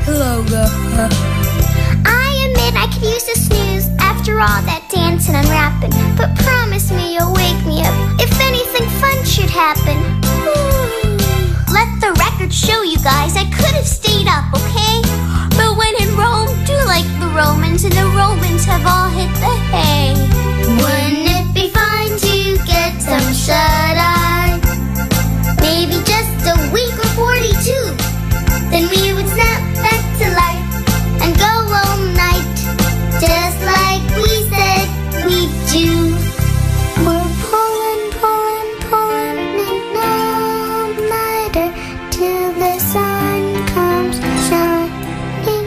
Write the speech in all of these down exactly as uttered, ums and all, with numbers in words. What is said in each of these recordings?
logo. I admit I could use a snooze after all that dancing and rapping, but promise me you'll wake me up if anything fun should happen. Let the record show you guys I could have stayed up, okay? But when in Rome, do like the Romans, and the Romans have all hit the hay. Wouldn't it be fun to get some shut-eye? Maybe just a week or forty-two. Then we would snap back to life and go all night, just like we said we'd do. We're pulling, pulling, pulling an all-nighter till the sun comes shining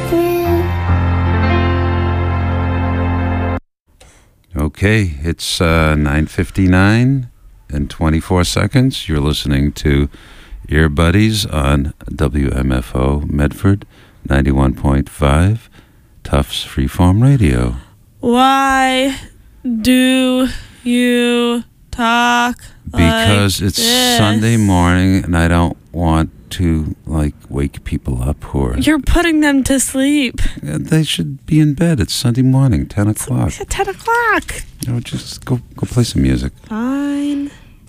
through. Okay, it's uh, nine fifty-nine and twenty-four seconds. You're listening to Ear Buddies on W M F O Medford ninety-one point five, Tufts Freeform Radio. Why do you talk Because like it's this? Sunday morning and I don't want to, like, wake people up who are... You're putting them to sleep. They should be in bed. It's Sunday morning, ten o'clock. It's at ten o'clock. No, just go, go play some music. Fine.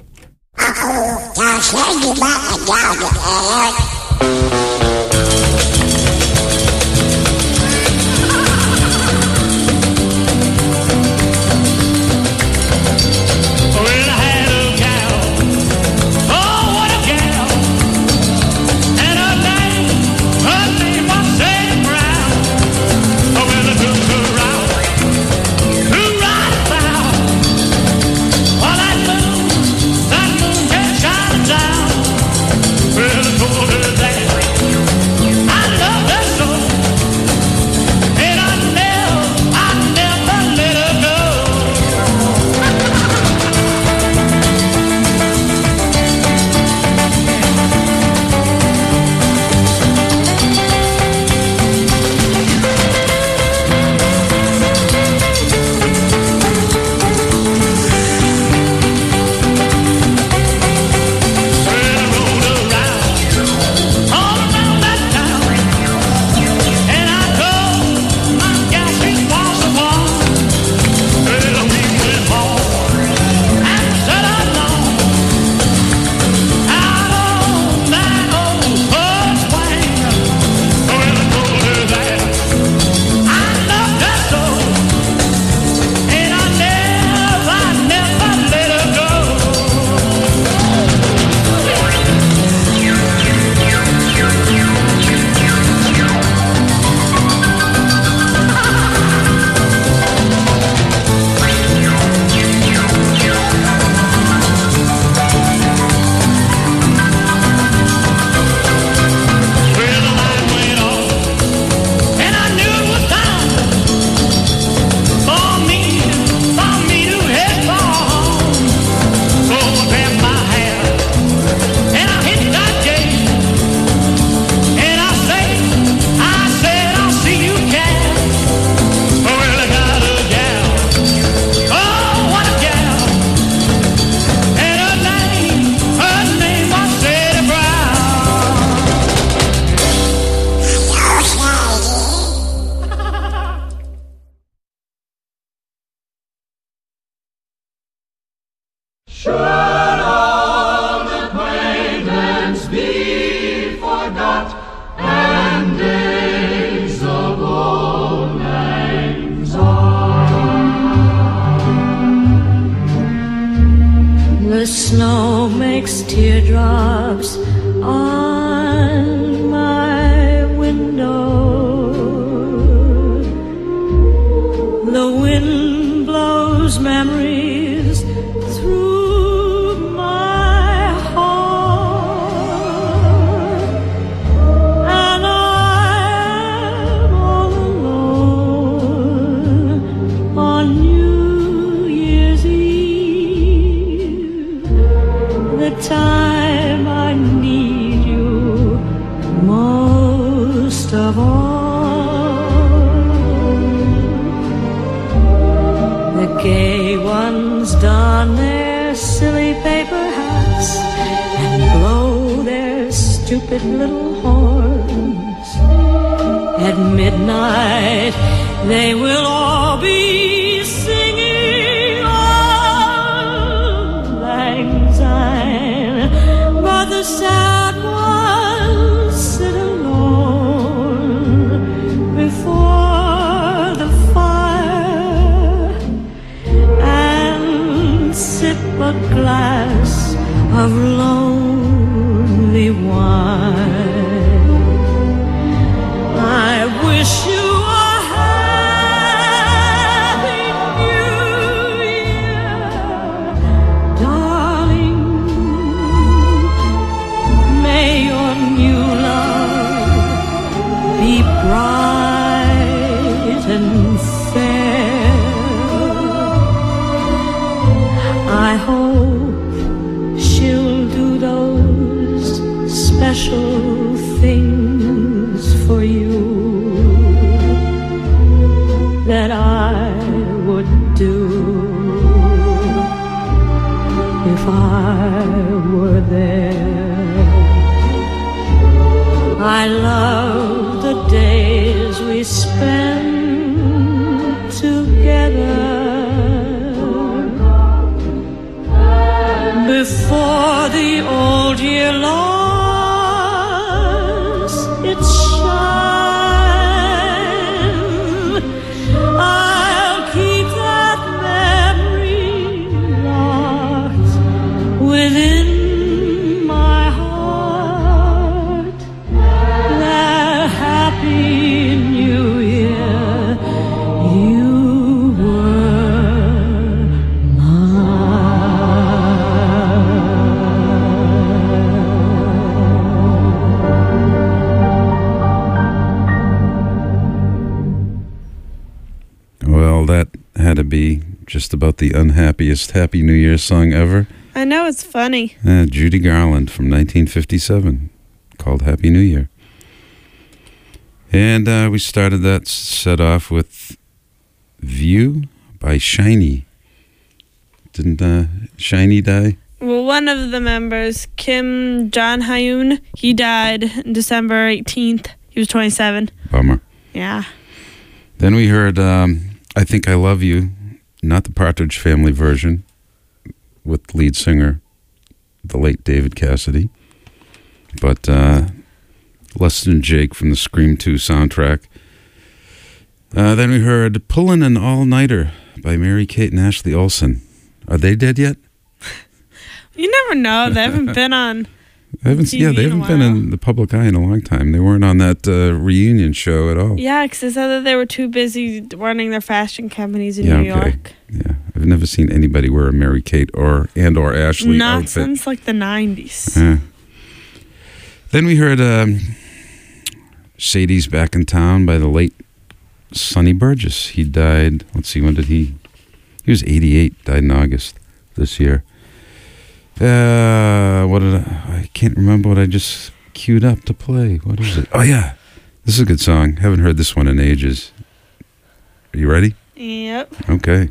The snow makes teardrops on my window. The wind blows memories through my heart, and I'm all alone on New Year's Eve, the time I need you most of all. The gay ones don their silly paper hats and blow their stupid little horns. at midnight they will all be singing Auld Lang Syne, but the sad ones sit alone before the fire and sip a glass of lonely wine. I wish you a happy new year, darling. May your new love be bright and fair. I hope she'll do those special things for you that I would do if I were there. I love the days we spend together before the old year lost its shine. I'll keep that memory locked within my heart. That happy new year you were Well, that had to be just about the unhappiest Happy New Year song ever. I know, it's funny. Uh, Judy Garland from nineteen fifty-seven, called Happy New Year. And uh, we started that set off with View by Shiny. Didn't uh, Shiny die? Well, one of the members, Kim Jong-hyun, he died December eighteenth. He was twenty-seven. Bummer. Yeah. Then we heard um, I Think I Love You, not the Partridge Family version, with lead singer, the late David Cassidy, but uh, Less Than Jake from the Scream two soundtrack. Uh, then we heard Pullin' an All-Nighter by Mary-Kate and Ashley Olsen. Are they dead yet? You never know. They haven't been on They haven't, T V yeah, they in a haven't been while. in the public eye in a long time. They weren't on that uh, reunion show at all. Yeah, because they said that they were too busy running their fashion companies in Yeah, New okay. York. Yeah, I've never seen anybody wear a Mary-Kate or and or Ashley Not outfit. since like the nineties. Yeah. Then we heard um, Sadie's Back in Town by the late Sonny Burgess. He died, let's see, when did he? He was eighty-eight, died in August this year. Uh, what did I, I can't remember what I just queued up to play. What is it? Oh, yeah. This is a good song. Haven't heard this one in ages. Are you ready? Yep. Okay.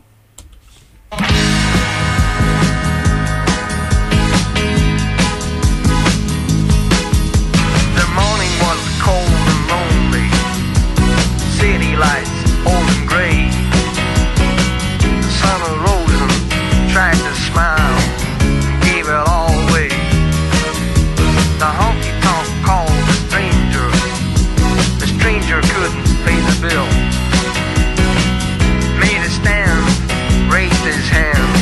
The morning was cold and lonely. City lights old and gray. The sun arose and tried to smile, gave it all away. The honky-tonk called the stranger. The stranger couldn't pay the bill. Made a stand, raised his hand.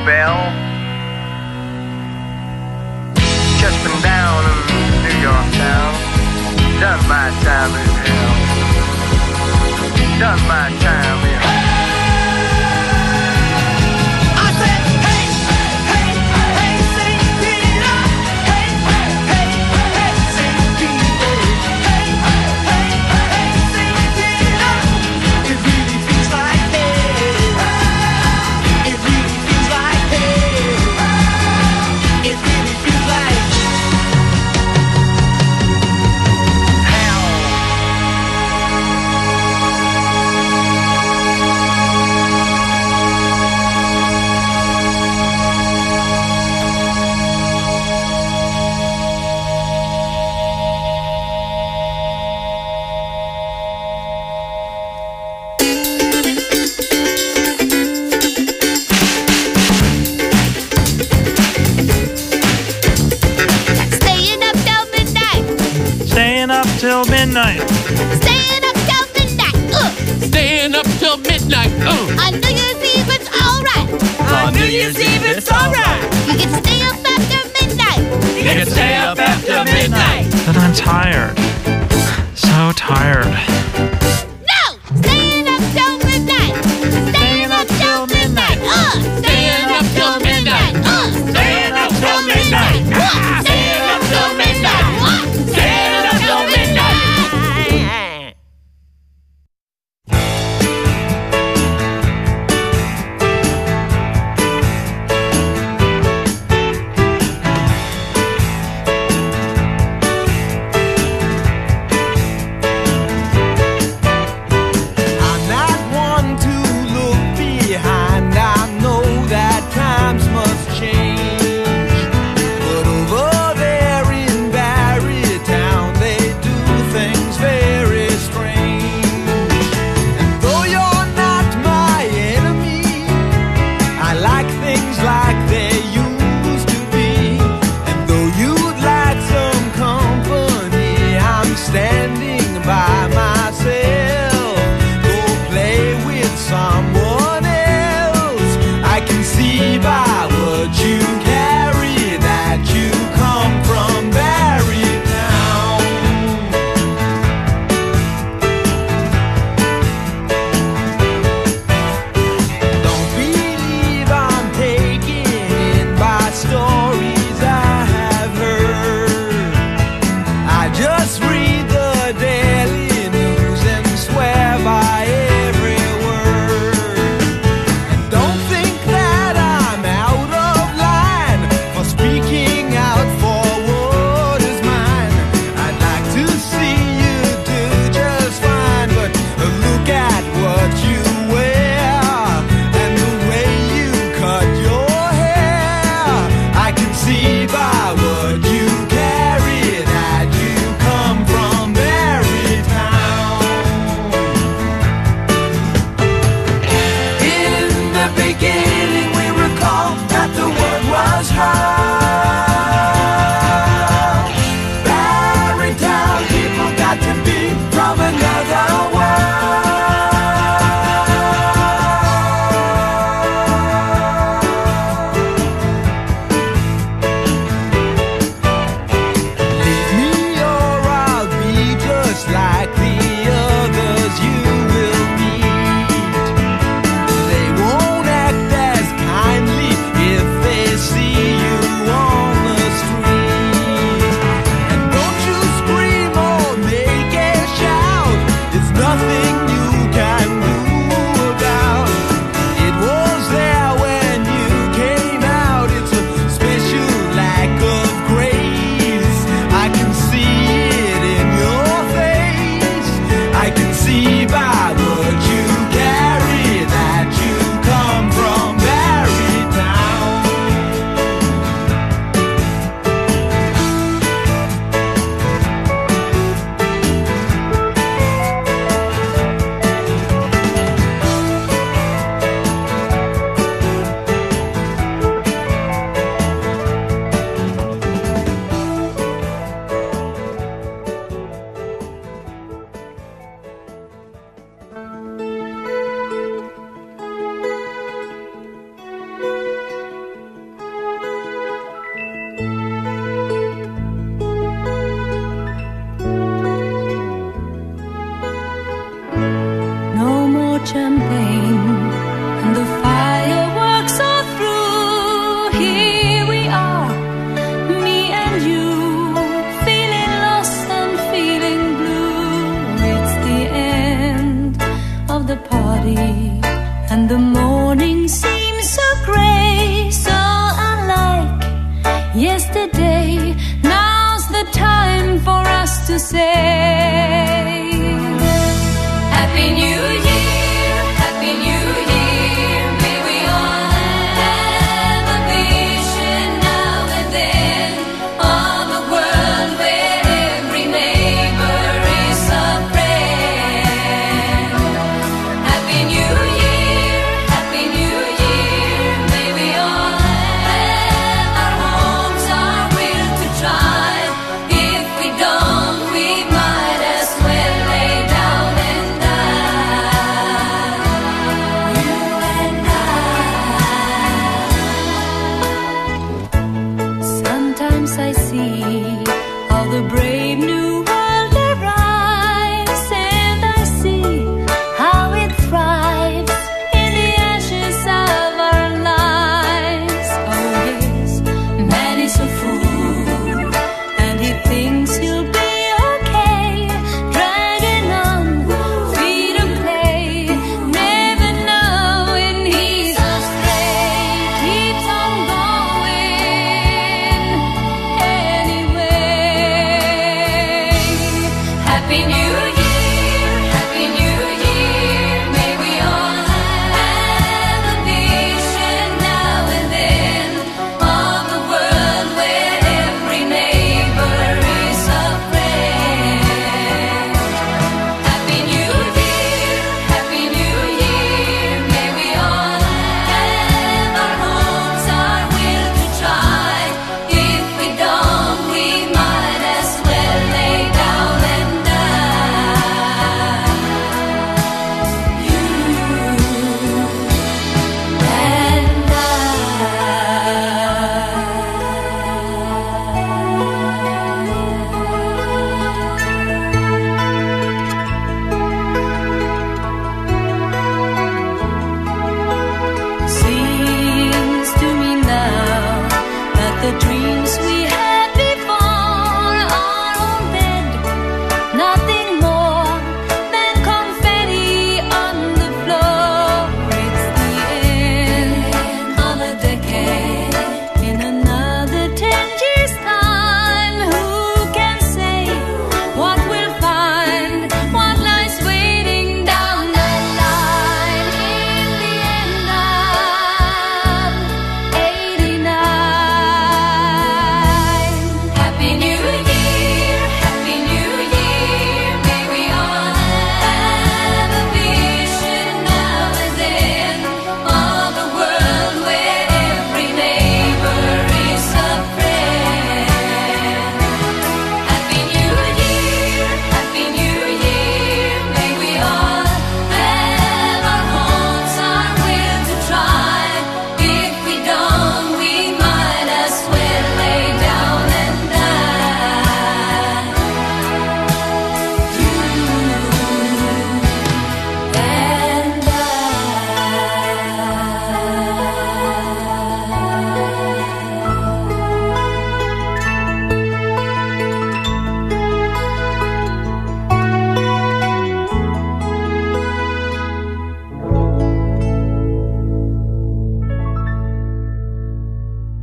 bell. Just been down in New York town. Done my time in hell. Done my time in hell. Till midnight. Staying up till midnight. Uh. Staying up till midnight. Uh. On New Year's Eve, it's alright. On New Year's Eve, it's alright. You can stay up after midnight. You can stay up after midnight. But I'm tired. So tired. No! Staying up till midnight. Staying up till midnight. Uh. Staying up till midnight. Uh. Staying up till midnight. Uh. Staying up till midnight. Uh. Staying up till midnight.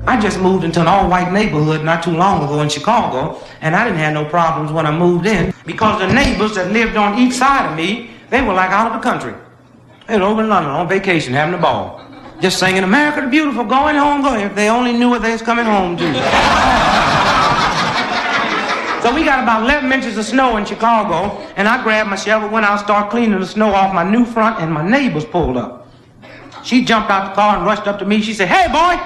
I just moved into an all-white neighborhood not too long ago in Chicago, and I didn't have no problems when I moved in because the neighbors that lived on each side of me, they were like out of the country. They were over in London on vacation, having a ball. Just singing, America the Beautiful, going home, going. If they only knew what they was coming home to. So we got about eleven inches of snow in Chicago, and I grabbed my shovel, went out, started cleaning the snow off my new front, and my neighbors pulled up. She jumped out the car and rushed up to me. She said, hey, boy.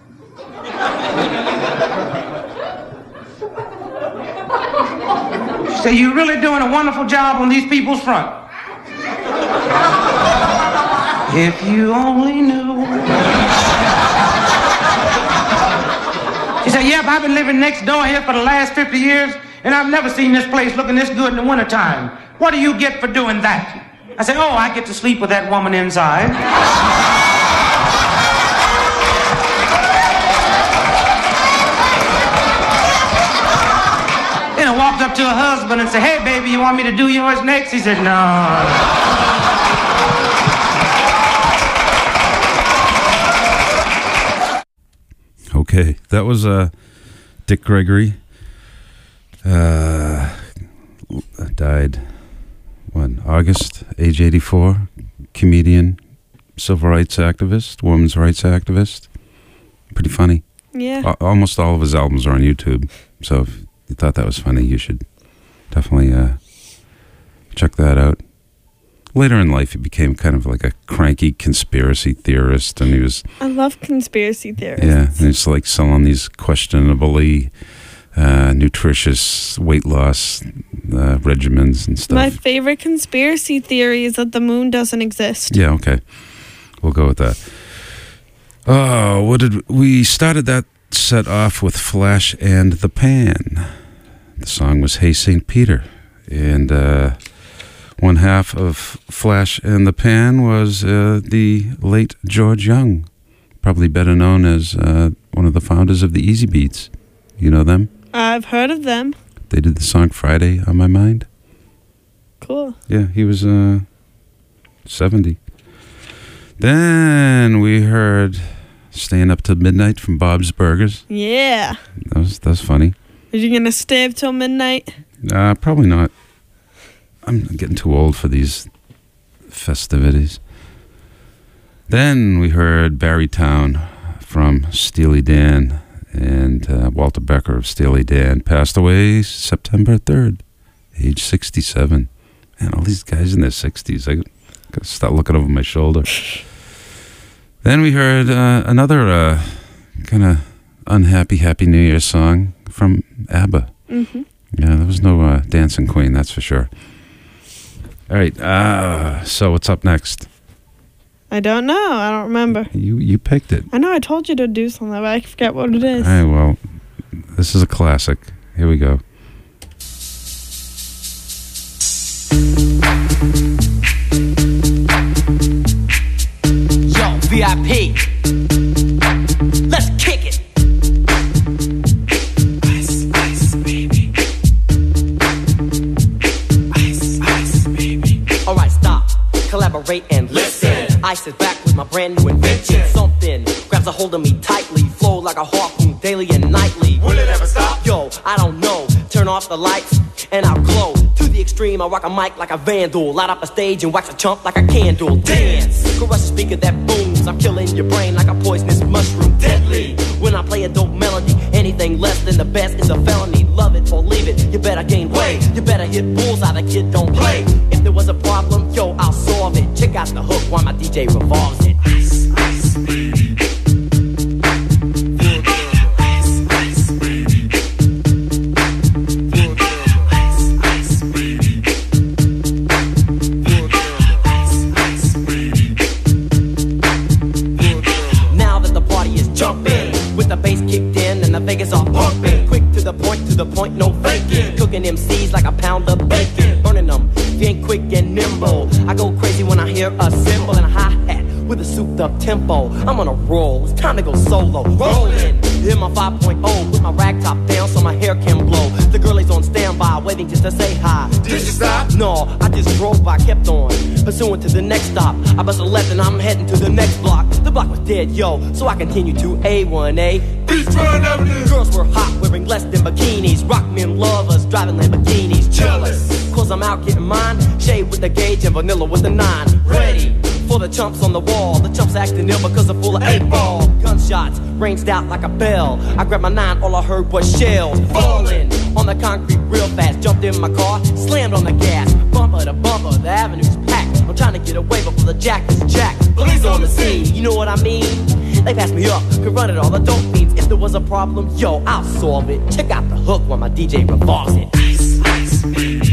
She said, you're really doing a wonderful job on these people's front. If you only knew. She said, yep, I've been living next door here for the last fifty years, and I've never seen this place looking this good in the wintertime. What do you get for doing that? I said, oh, I get to sleep with that woman inside. Then I walked up to her husband and said, hey, baby, you want me to do yours next? He said, no. Okay, that was uh, Dick Gregory. Uh, died, when, August, age eighty-four. Comedian, civil rights activist, women's rights activist. Pretty funny. Yeah. A- almost all of his albums are on YouTube, so if you thought that was funny, you should definitely uh, check that out. Later in life, he became kind of like a cranky conspiracy theorist, and he was... I love conspiracy theorists. Yeah, and he's like selling these questionably uh, nutritious weight loss uh, regimens and stuff. My favorite conspiracy theory is that the moon doesn't exist. Yeah, okay. We'll go with that. Oh, what did... We started that set off with Flash and the Pan. The song was Hey Saint Peter, and... Uh, One half of Flash and the Pan was uh, the late George Young, probably better known as uh, one of the founders of the Easy Beats. You know them? I've heard of them. They did the song Friday on My Mind. Cool. Yeah, he was uh, seventy. Then we heard Staying Up Till Midnight from Bob's Burgers. Yeah. That was, that was funny. Are you going to stay up till midnight? Uh, probably not. I'm getting too old for these festivities. Then we heard Barrytown from Steely Dan, and uh, Walter Becker of Steely Dan passed away September third, age sixty-seven. Man, all these guys in their sixties, I gotta start looking over my shoulder. Then we heard uh, another uh, kind of unhappy Happy New Year song from ABBA. Mm-hmm. Yeah, there was no uh, Dancing Queen, that's for sure. All right, uh, so what's up next? I don't know. I don't remember. You you picked it. I know I told you to do something, but I forget what it is. All right, well, this is a classic. Here we go. Yo, V I P. Let's kick it. Ice, ice, baby. Ice, ice, baby. All right, stop. Collaborate and listen. I sit back with my brand new invention. Something grabs a hold of me tightly. Flow like a harpoon daily and nightly. Will it ever stop? Yo, I don't know. Turn off the lights and I'll glow. To the extreme, I rock a mic like a vandal. Light up a stage and wax a chump like a candle. Dance, crush a speaker that booms. I'm killing your brain like a poisonous mushroom. Deadly, when I play a dope melody. Anything less than the best is a felony. Love it or leave it, you better gain weight. You better hit bullseye, the kid don't play. If there was a problem, yo, I'll solve it. Check out the hook while my D J revolves it. Ice, ice, baby. Vegas are pumping, quick to the point, to the point, no faking. Cooking M Cs like a pound of bacon, burning them. If you ain't quick and nimble, I go crazy when I hear a cymbal and a hi-hat with a souped-up tempo. I'm on a roll, it's time to go solo. Rolling, hit my five point oh, put my rag top down so my hair can blow. The girl is on standby. by, waiting just to say hi. Did you stop? No, I just drove by, kept on pursuing to the next stop. I bust a left and I'm heading to the next block. The block was dead, yo, so I continued to A one A. Beachfront Avenue. Girls were hot, wearing less than bikinis. Rock men lovers, driving Lamborghinis. Jealous, cause I'm out getting mine. Shade with the gauge and vanilla with the nine. Ready for the chumps on the wall. The chumps acting ill because they're full of eight ball. Gunshots ranged out like a bell. I grabbed my nine, all I heard was shells falling on the concrete real fast. Jumped in my car, slammed on the gas. Bumper to bumper, the avenue's packed. I'm trying to get away before the jack is jacked. Police on the scene, you know what I mean? They passed me up, could run it all, the dope fiends. If there was a problem, yo, I'll solve it. Check out the hook while my D J revolves it. Ice, ice, baby.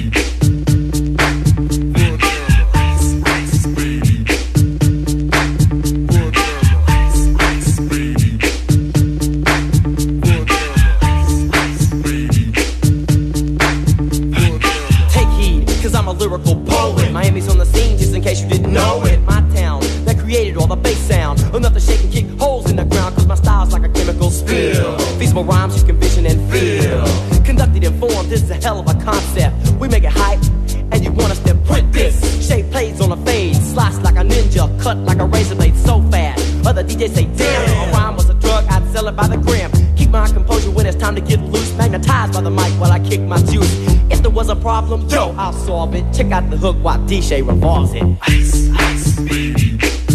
Lyrical poet. Miami's on the scene, just in case you didn't know it. My town that created all the bass sound. Enough to shake and kick holes in the ground, cause my style's like a chemical spill. Feasible rhymes you can vision and feel. Conducted in form, this is a hell of a concept. We make it hype, and you want us to print this. Shape plays on a fade, slice like a ninja, cut like a razor blade so fast. Other D Js say, damn, a rhyme was a drug, I'd sell it by the gram. Keep my composure when it's time to get loose. Magnetized by the mic while I kick my juice. If there was a problem, yo, I'll solve it. Check out the hook while D J revolves it. Ice, ice, baby.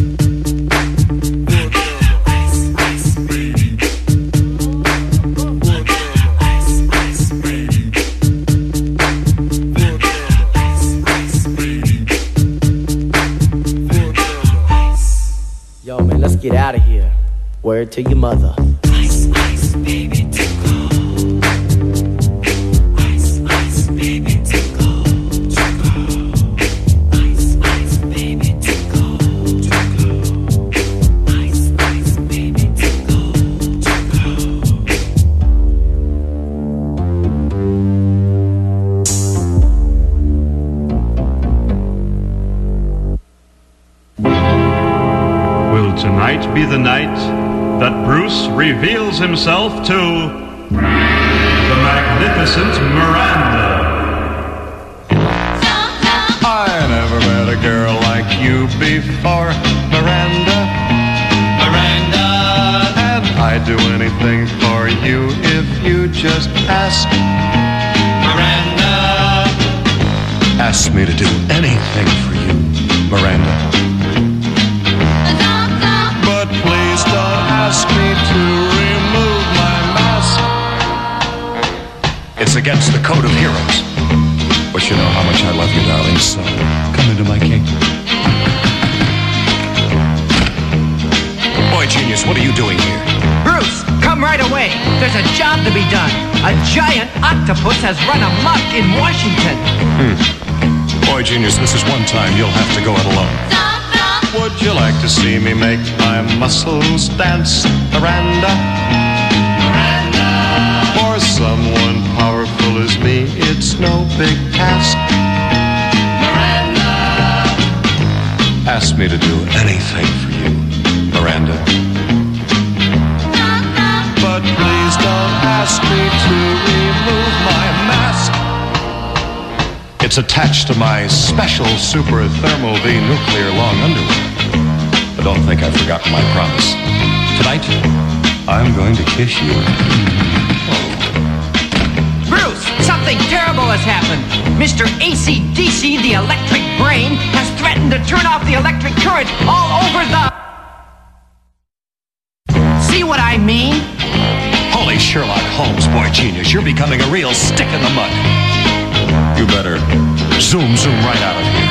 Yo, man, let's get out of here. Word to your mother. Ice, ice, baby, tickle. Ice, ice, baby, tickle. Tickle. Ice, ice, baby, tickle. Tickle. Ice, ice, baby, tickle. Tickle. Will tonight be the night that Bruce reveals himself to the magnificent Miranda? I never met a girl like you before, Miranda. Miranda. And I'd do anything for you if you just ask. Miranda. Ask me to do anything for you, Miranda. But please don't ask me to remove my mask. It's against the code of heroes. But you know how much I love you, darling, so come into my kingdom. Boy Genius, what are you doing here? Bruce, come right away. There's a job to be done. A giant octopus has run amok in Washington. Hmm. Boy Genius, this is one time you'll have to go it alone. Would you like to see me make my muscles dance, Miranda? Miranda. For someone powerful as me, it's no big task. Miranda. Ask me to do anything for you, Miranda. But please don't ask me to remove my mask. It's attached to my special super thermal V nuclear long underwear. But don't think I've forgotten my promise. Tonight, I'm going to kiss you. Bruce, something terrible has happened. Mister A C D C, the electric brain, has threatened to turn off the electric current all over the... See what I mean? Holy Sherlock Holmes, Boy Genius, you're becoming a real stick in the mud. You better zoom, zoom right out of here.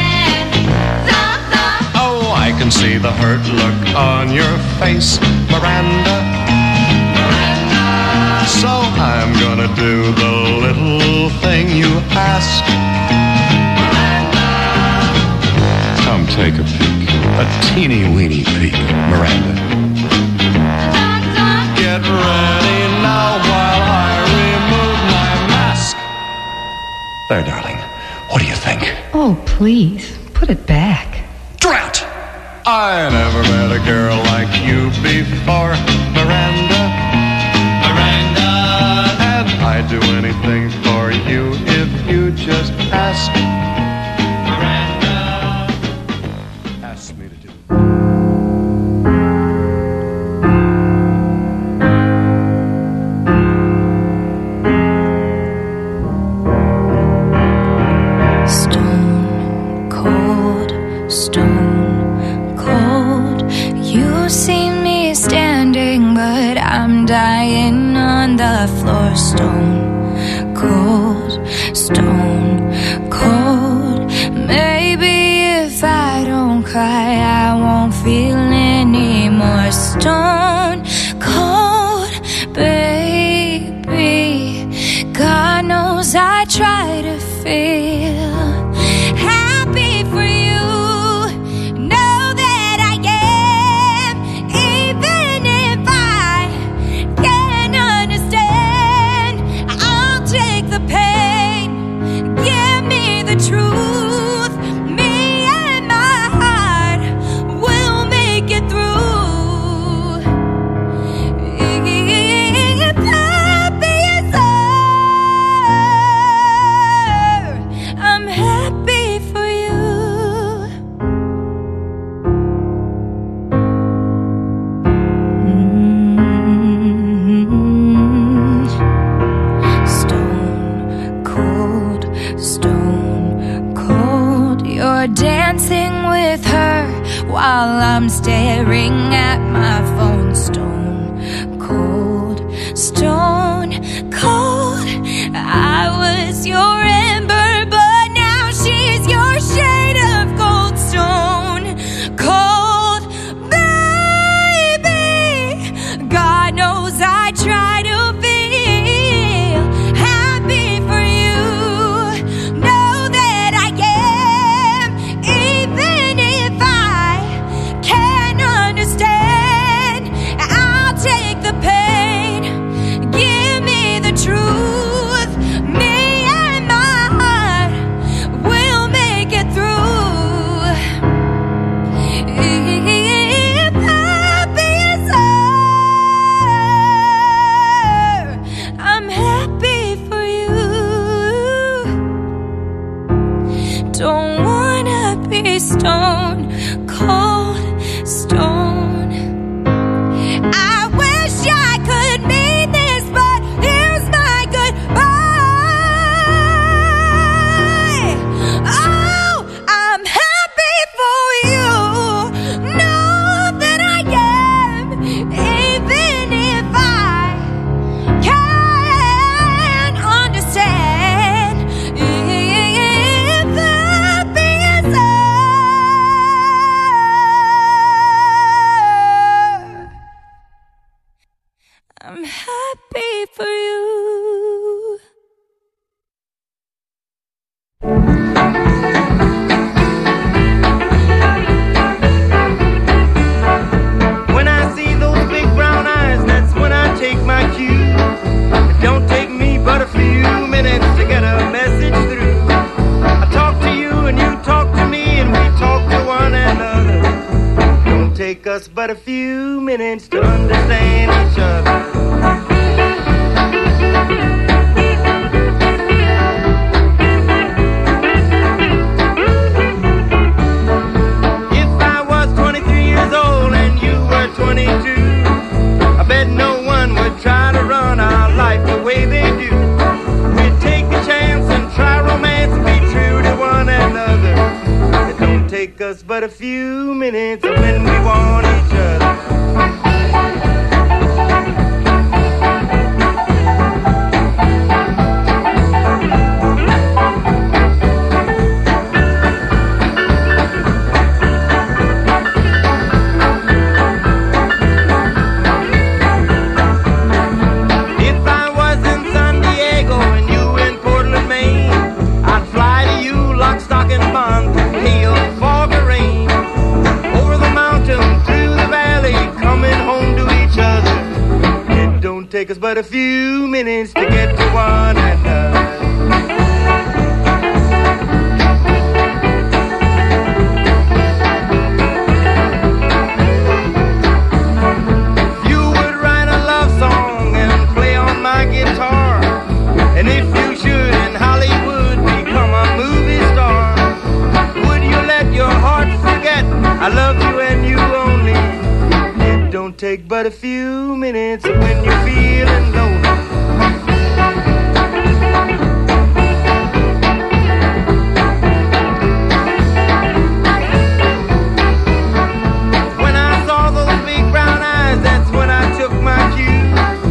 Oh, I can see the hurt look on your face, Miranda. Miranda. So I'm gonna do the little thing you ask. Miranda. Come take a peek, a teeny weeny peek, Miranda. Get ready now while I remove my mask. There, darling. What do you think? Oh, please, put it back. Drat! I never met a girl like you before, Miranda. Miranda. And I'd do anything for you if dying on the floor. Stone cold, stone cold. Maybe if I don't cry, I won't feel any more. Stone cold, baby. God knows I try to feel happy for you. Know that I am, even if I can't understand. I'll take the pain, give me the truth. Me and my heart will make it through. If happy is all, I'm happy for you. Mm. Stone cold, stone cold. You're dancing with her while I'm staring at my phone. Stone cold, stone cold. I was your ember, but now she's your shade of gold. Stone cold, baby. God knows I try to feel happy for you. Know that I am, even if I can't understand. I'll take the pain, give me the truth. Me and my heart will make it through. If happy is all, I'm happy for you. Don't wanna be stone cold, stone. I wish I could mean this, but here's my goodbye. Oh, I'm happy for you. Know that I am, even if I can't understand. If happy is all, I'm happy for you. When I see those big brown eyes, that's when I take my cue. It don't take me but a few minutes to get a message through. I talk to you and you talk to me and we talk to one another. Don't take us but a few minutes to understand each other. If I was twenty-three years old and you were twenty-two, I bet no one would try to run our life the way they do. We'd take a chance and try romance and be true to one another. It don't take us but a few minutes when we want each other. If I was in San Diego and you in Portland, Maine, I'd fly to you lock, stock, and bond through hail, fog, or rain. Over the mountain, through the valley, coming home to each other. It don't take us but a few minutes to get to one another. You would write a love song and play on my guitar. And if you should in Hollywood become a movie star, would you let your heart forget I love you and you only? It don't take but a few minutes when you're feeling lonely. When I saw those big brown eyes, that's when I took my cue.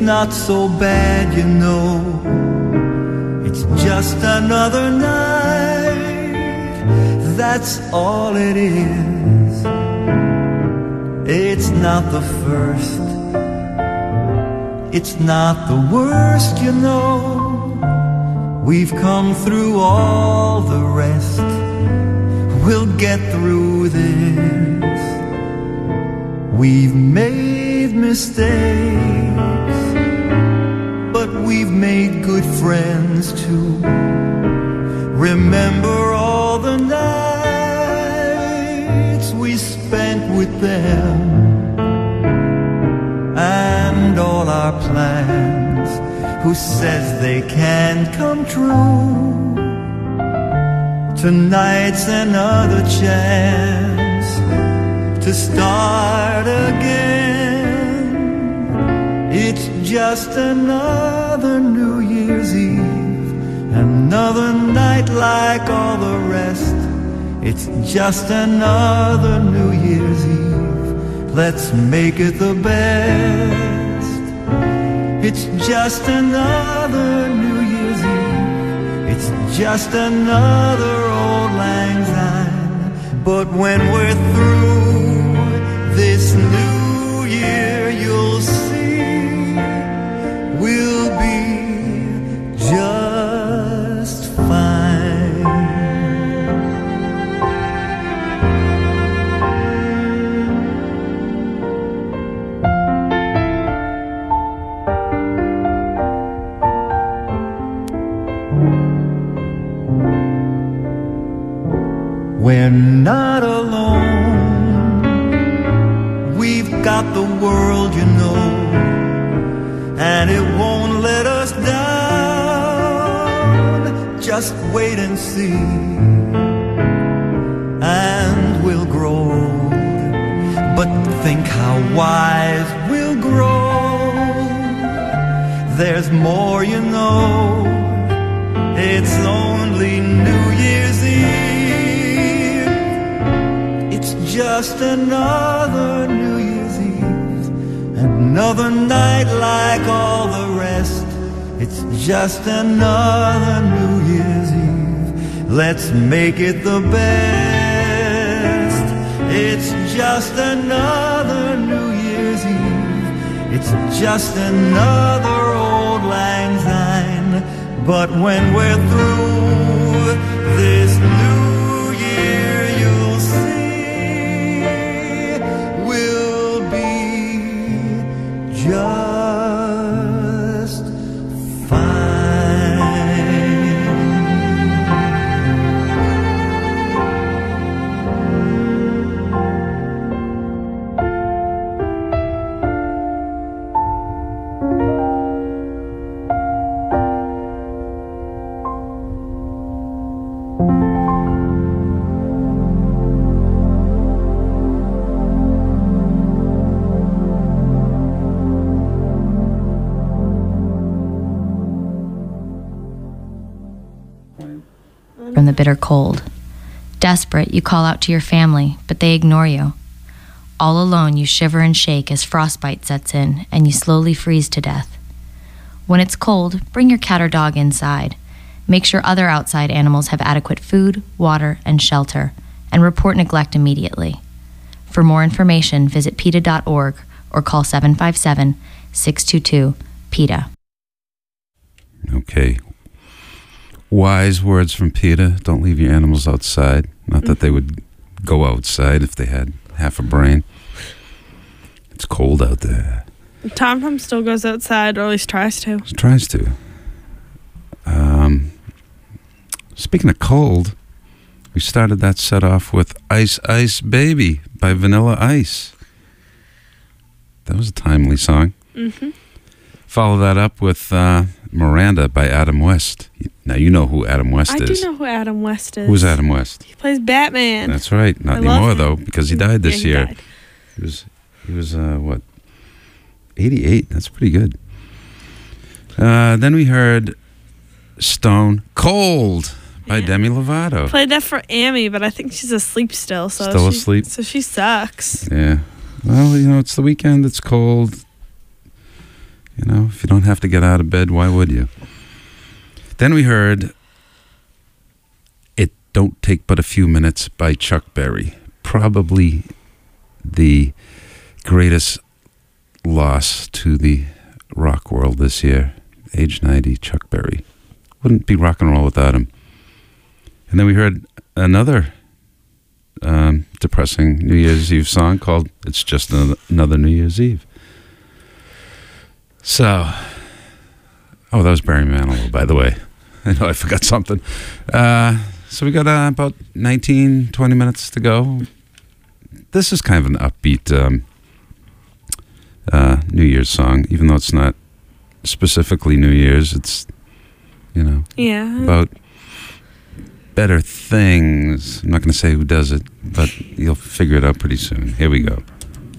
not so bad, you know. It's just another night, that's all it is. It's not the first, it's not the worst, you know. We've come through all the rest, we'll get through this. We've made mistakes, but we've made good friends too. Remember all the nights we spent with them, and all our plans, who says they can't come true? Tonight's another chance to start again. It's just another New Year's Eve, another night like all the rest. It's just another New Year's Eve, let's make it the best. It's just another New Year's Eve, it's just another old lang syne. But when we're through this new year, you'll see we'll be just fine. We're not alone, we've got the world, you know, and it won't let us down. Just wait and see, and we'll grow old, but think how wise we'll grow. There's more, you know, it's only New Year's Eve. It's just another New Year's Eve, another night like all the rest. It's just another New Year's Eve, let's make it the best. It's just another New Year's Eve, it's just another old lang syne. But when we're through this new year, you'll see we'll be just from the bitter cold. Desperate, you call out to your family, but they ignore you. All alone, you shiver and shake as frostbite sets in and you slowly freeze to death. When it's cold, bring your cat or dog inside. Make sure other outside animals have adequate food, water, and shelter, and report neglect immediately. For more information, visit PETA dot org or call seven five seven, six two two, PETA. Okay. Wise words from PETA. Don't leave your animals outside. Not that they would go outside if they had half a brain. It's cold out there. Tom Tom still goes outside, or at least tries to. He tries to. Um, speaking of cold, we started that set off with Ice Ice Baby by Vanilla Ice. That was a timely song. Mm-hmm. Follow that up with uh, Miranda by Adam West. Now, you know who Adam West I is. I do know who Adam West is. Who's Adam West? He plays Batman. That's right. Not I anymore, though, because he died this yeah, he year. Died. He was, he was uh, what, eighty-eight. That's pretty good. Uh, then we heard Stone Cold by yeah. Demi Lovato. Played that for Amy, but I think she's asleep still. So Still she, asleep? So she sucks. Yeah. Well, you know, it's the weekend. It's cold. You know, if you don't have to get out of bed, why would you? Then we heard It Don't Take But a Few Minutes by Chuck Berry. Probably the greatest loss to the rock world this year. Age ninety, Chuck Berry. Wouldn't be rock and roll without him. And then we heard another um, depressing New Year's Eve song called It's Just Another New Year's Eve. So, oh, that was Barry Manilow, by the way. I know I forgot something. Uh, so we got uh, about nineteen, twenty minutes to go. This is kind of an upbeat um, uh, New Year's song, even though it's not specifically New Year's. It's, you know, yeah, about better things. I'm not going to say who does it, but you'll figure it out pretty soon. Here we go.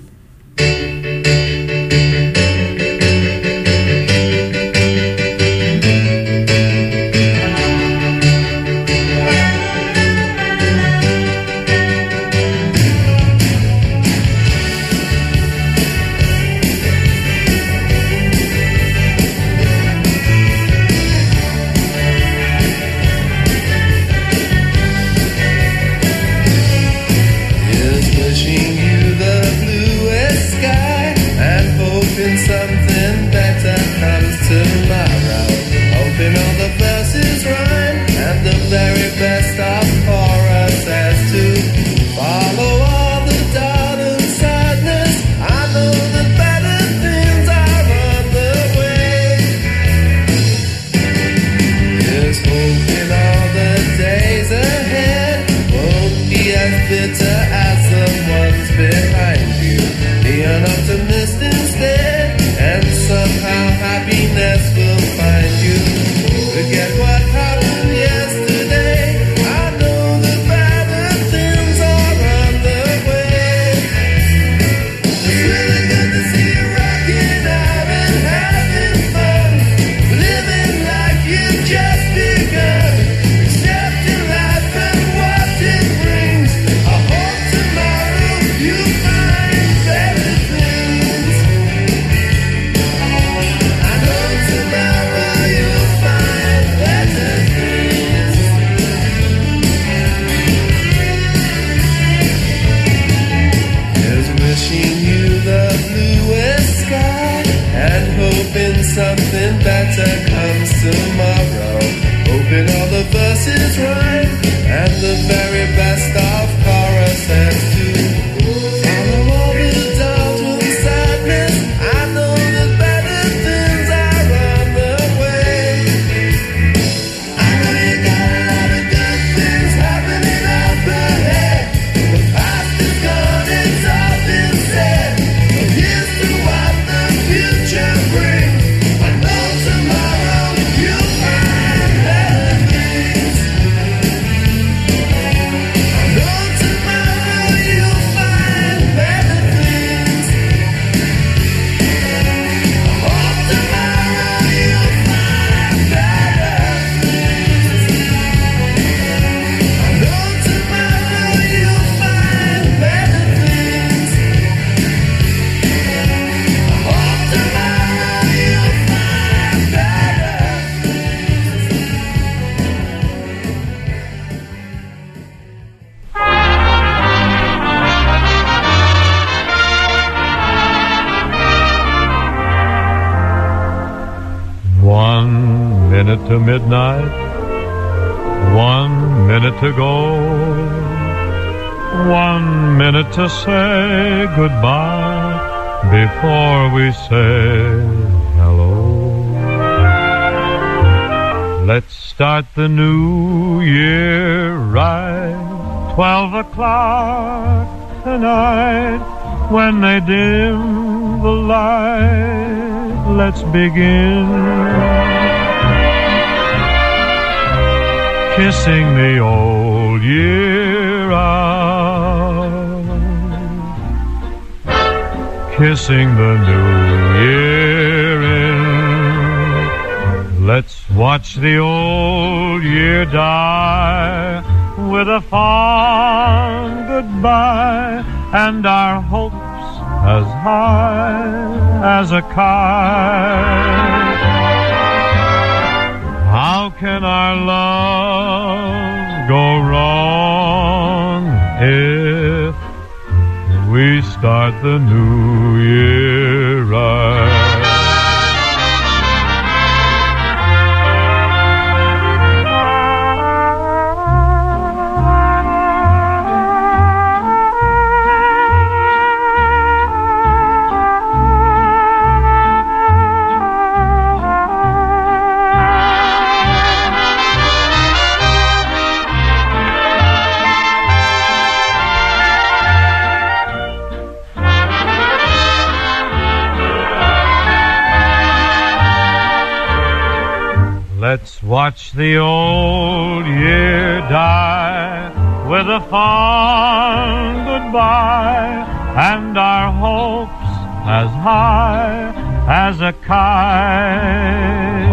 To midnight, one minute to go, one minute to say goodbye before we say hello. Let's start the new year right, twelve o'clock tonight, when they dim the light, let's begin. Kissing the old year out, kissing the new year in. Let's watch the old year die with a fond goodbye, and our hopes as high as a kite. How can our love go wrong if we start the new year right? Let's watch the old year die with a fond goodbye and our hopes as high as a kite.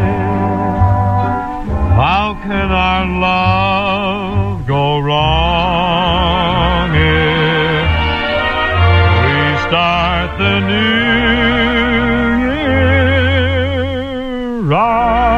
How can our love go wrong if we start the new year right?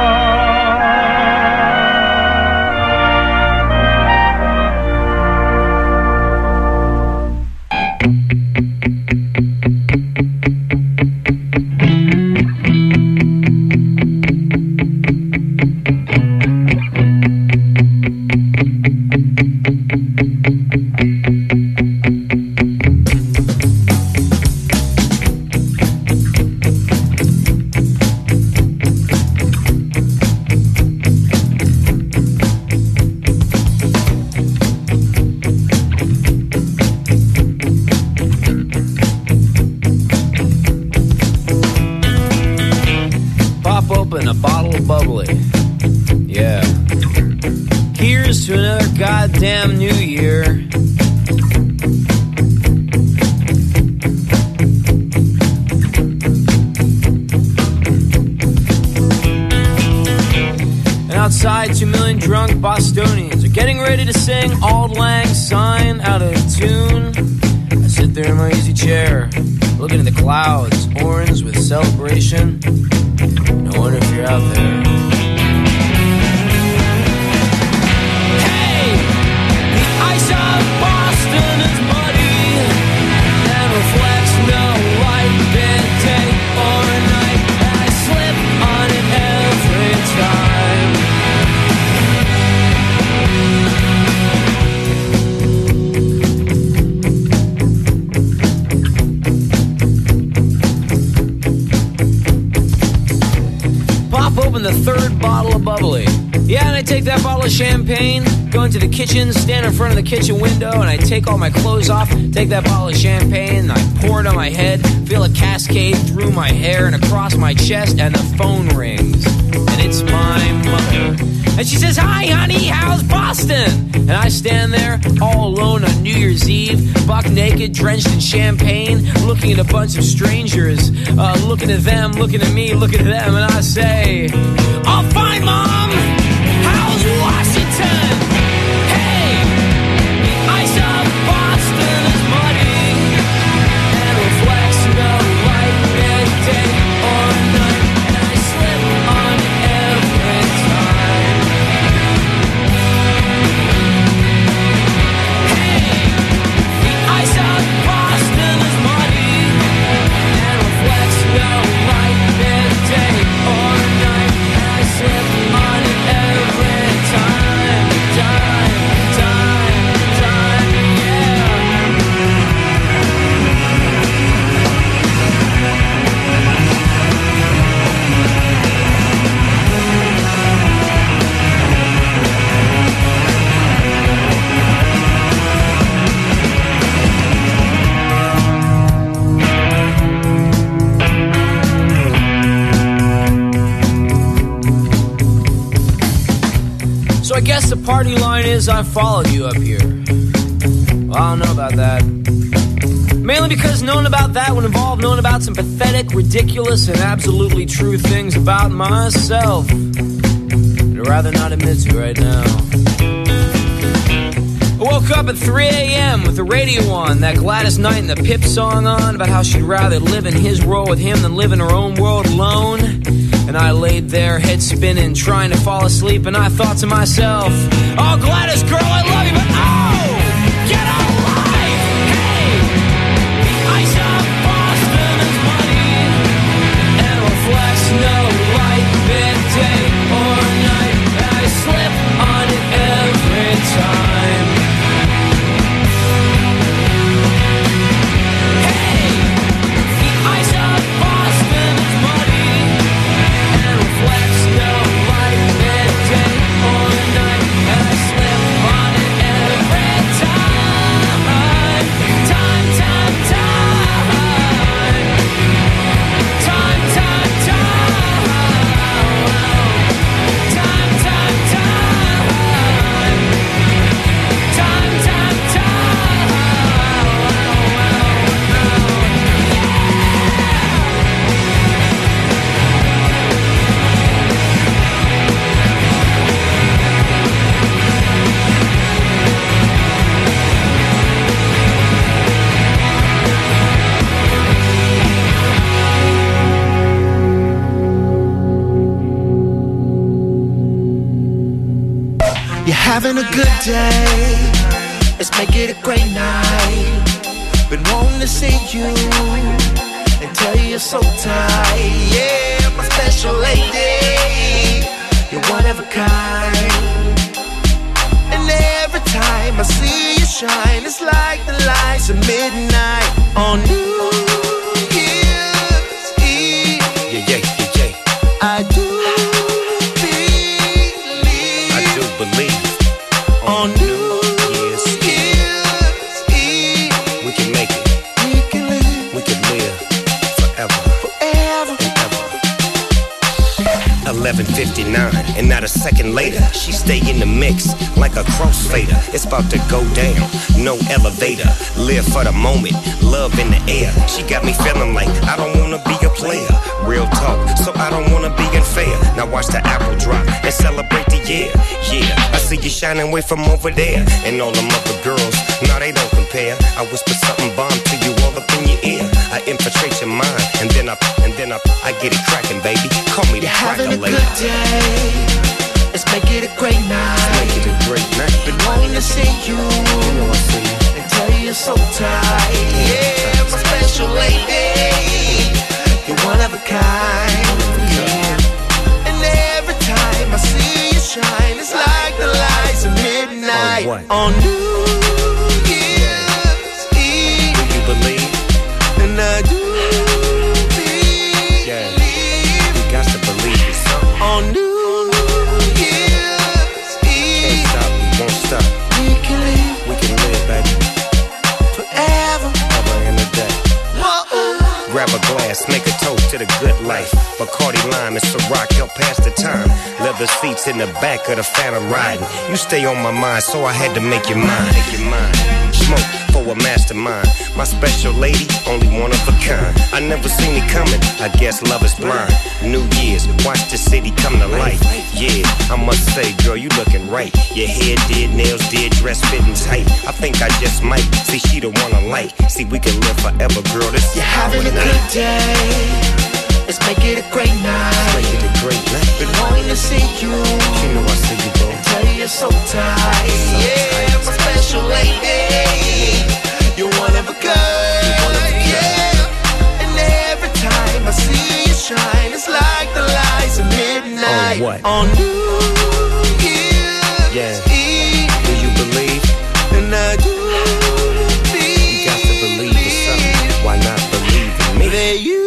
Goddamn New Year. And outside, two million drunk Bostonians are getting ready to sing Auld Lang Syne out of tune. I sit there in my easy chair, looking at the clouds, orange with celebration. I wonder if you're out there. Boston is muddy and reflects no light, been day or night, and I slip on it every time. Pop open the third bottle of bubbly. Yeah, and I take that bottle of champagne, go into the kitchen, stand in front of the kitchen window, and I take all my clothes off, take that bottle of champagne, and I pour it on my head, feel a cascade through my hair and across my chest, and the phone rings. And it's my mother. And she says, "Hi, honey, how's Boston?" And I stand there all alone on New Year's Eve, buck naked, drenched in champagne, looking at a bunch of strangers, uh, looking at them, looking at me, looking at them, and I say, "All fine, Mom. How's Washington? Hey, the ice of Boston is muddy and reflects no light, midday or night, and I slip on it every time. Hey, the ice of Boston is muddy and reflects no light, midday or night, and I slip on it every time, time, time, time, yeah." So I guess the party line is I followed you up here. Well, I don't know about that. Mainly because knowing about that would involve knowing about some pathetic, ridiculous, and absolutely true things about myself that I'd rather not admit to right now. But woke up at three a.m. with the radio on, that Gladys Knight and the Pip song on, about how she'd rather live in his world with him than live in her own world alone. And I laid there, head spinning, trying to fall asleep, and I thought to myself, oh, Gladys, girl, I love you, but oh, get a life! Hey, I saw Boston is money, and reflects no light, midday or night. I slip on it every time. Hey, the ice of Boston is muddy and reflects no light, midday or night. And I slip on it every time. Time, time, time. Time, time, time. Time, time, time. Time, time, time. You're having a good day, let's make it a great night. Been wanting to see you and tell you you're so tight. Yeah, my special lady, you're one of a kind. And every time I see you shine, it's like the lights of midnight on New Year's Eve. Yeah, yeah, yeah, yeah. I do I do believe on New Year's Eve we can make it. we can live We can live forever forever. and ever. eleven fifty-nine, and not a second later, she stay in the mix like a crossfader. It's about to go down, no elevator. Live for the moment, love in the air. She got me feeling like I don't wanna be a player. Real talk, so I don't wanna be unfair. Now watch the apple drop and celebrate the year. Yeah, I see you shining way from over there, and all them other girls, nah, they don't compare. I whisper something bomb to you all up in your ear. I infiltrate your mind, and then I, and then I, I get it cracking, baby. Call me the You're having cracker a lady. good day, let's make it a great night. Make it a great night. Been wanting to see you You know I see you. and tell you you're so tight. Yeah, my special lady, you're one of a kind. Yeah. And every time I see you shine, it's like the lights of midnight On what? on New Year's Eve. Do you believe? And I do believe Yeah. You got to believe it's something. on New Year's Can't Eve stop, we won't stop. we can live We can live, baby, forever. ever in a day. Whoa. Grab a glass, make a toast to the good life. Bacardi Lime and Ciroc help pass the time. Leather seats in the back of the Phantom riding. You stay on my mind, so I had to make you mine. Make you mine. Smoke for a mastermind. My special lady, only one of a kind. I never seen it coming, I guess love is blind. New Year's, watch the city come to life. Yeah, I must say, girl, you looking right. Your hair did, nails did, dress fitting tight. I think I just might see she the one I like. See, we can live forever, girl. This You're having a good day, let's make it a great night. Make it a great night. Been wanting to see you You know I see you, bro. and tell you you're so tight. Yeah, my special lady, you're one of a kind. Yeah, and every time I see you shine, it's like the lights of midnight On what? on New Year's Yeah. Eve. Do you believe? And I do believe You got to believe in something. Why not believe in me? that you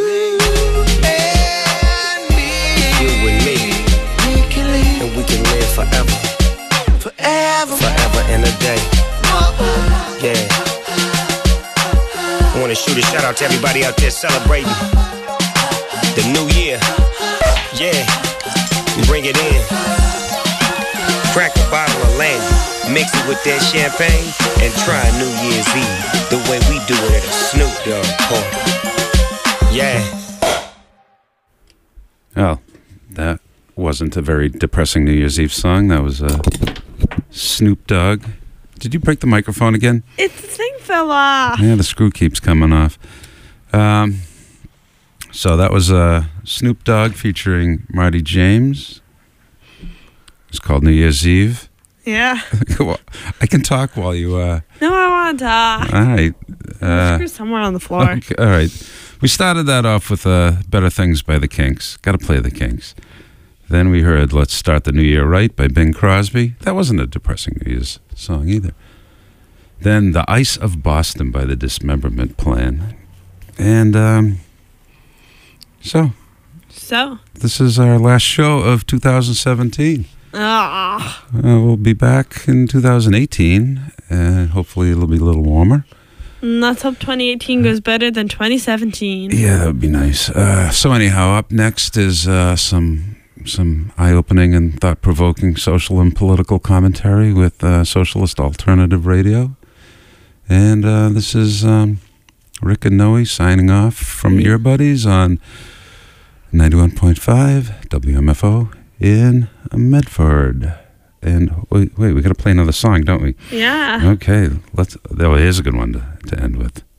and me, You and me, we can live and we can live forever, forever. forever and a day. Whoa. Yeah. I wanna shoot a shout out to everybody out there celebrating the new year. Yeah, bring it in. Crack a bottle of Landy, mix it with that champagne, and try New Year's Eve the way we do it at a Snoop Dogg party. Yeah. Oh, that wasn't a very depressing New Year's Eve song. That was uh, Snoop Dogg Did you break the microphone again? It's the thing fell off. Yeah, the screw keeps coming off. Um, so that was uh, Snoop Dogg featuring Marty James. It's called New Year's Eve. Yeah. Well, I can talk while you... Uh, No, I want to talk. all right. Uh, Screw somewhere on the floor. okay, all right. We started that off with uh, Better Things by the Kinks. Got to play the Kinks. Then we heard Let's Start the New Year Right by Bing Crosby. That wasn't a depressing New Year's song either. Then The Ice of Boston by the Dismemberment Plan. And um, so, So. this is our last show of two thousand seventeen. Ah. Uh, we'll be back in two thousand eighteen, and hopefully it'll be a little warmer. Let's hope twenty eighteen goes better than twenty seventeen. Yeah, that would be nice. Uh, so anyhow, up next is uh, some some eye-opening and thought-provoking social and political commentary with uh, Socialist Alternative Radio. And uh, this is um, Rick and Noe signing off from Ear Buddies on ninety-one point five W M F O in Medford. And wait, wait, we got to play another song, don't we? Yeah. Okay, let's. Oh, here's a good one to, to end with.